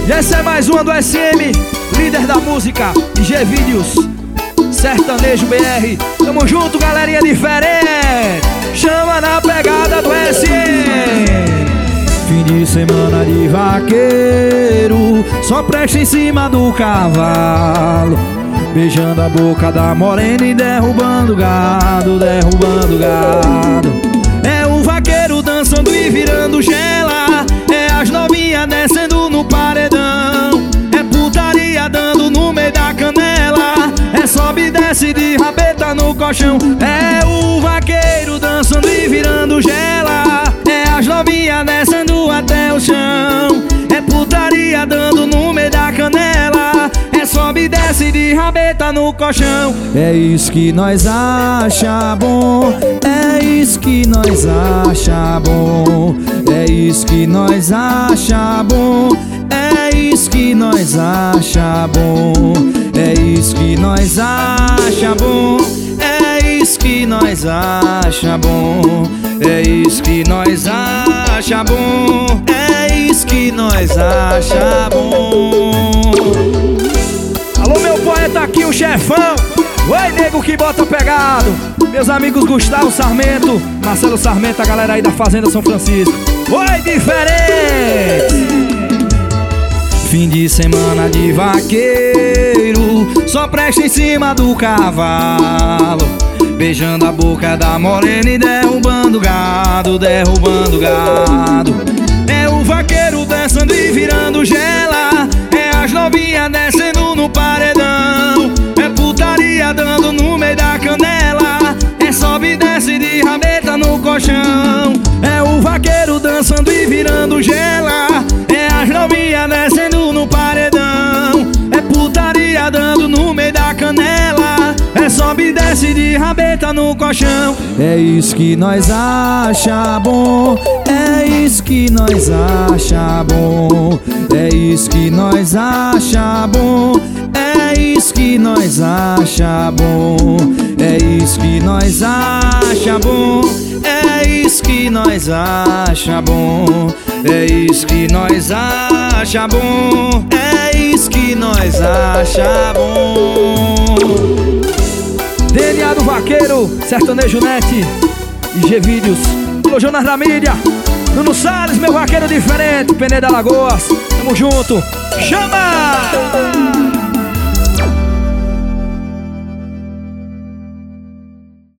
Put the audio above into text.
E essa é mais uma do SM, líder da música, IG Vídeos, Sertanejo BR. Tamo junto, galerinha diferente. Chama na pegada do SM. Fim de semana de vaqueiro, só presta em cima do cavalo, beijando a boca da morena e derrubando gado, derrubando gado. É o vaqueiro dançando e virando gela, é as novinhas descendo no paredão, é putaria dando no meio da canela, é sobe e desce de rabeta no colchão. É o vaqueiro dançando e virando gela, é as novinhas descendo até o chão, é putaria dando no meio da canela, é sobe e desce de rabeta no colchão. É isso que nós acha bom, é isso que nós acha bom, é isso que nós acha bom, é isso que nós acha bom, é isso que nós acha bom, é isso que nós acha bom, é isso que nós acha bom, é isso que nós acha bom. Alô, meu poeta aqui, o chefão. Oi, nego que bota pegado. Meus amigos Gustavo Sarmento, Marcelo Sarmento, a galera aí da Fazenda São Francisco. Oi, diferente. Fim de semana de vaqueiro, só presta em cima do cavalo, beijando a boca da morena e derrubando gado, derrubando gado. É o vaqueiro dançando e virando gela, é as novinhas descendo no paredão, é putaria dando no meio da canela, é sobe e desce de rabeta no colchão. É o vaqueiro dançando e virando gela, é as novinhas descendo no paredão, é putaria dando no meio da canela, é sobe e desce de rabeta no colchão. É isso que nós acha bom, é isso que nós acha bom, é isso que nós acha bom, é isso que nós acha bom, é isso que nós acha bom, é isso que nós acha bom, é isso que nós acha bom, é isso que nós acha bom. DNA do Vaqueiro, Sertanejo Net, IG Vídeos, Alô Jonas da Mídia, Nuno Salles, meu vaqueiro diferente, Peneda Lagoas. Tamo junto. Chama!